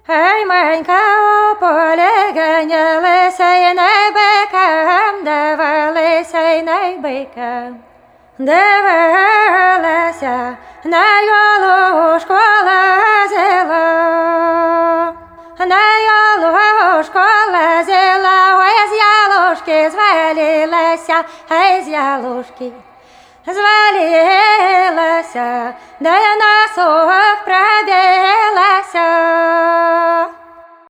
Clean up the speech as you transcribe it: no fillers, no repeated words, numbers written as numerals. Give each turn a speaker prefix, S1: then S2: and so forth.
S1: Ей, Манька, у полі ганялися й не бикам, дивилися й не бикам. Дивилася, на ялушку лазила, на ялушку лазила, ой, з ялушки звалилася, ей, з ялушки звалилася, де на сух пробилася.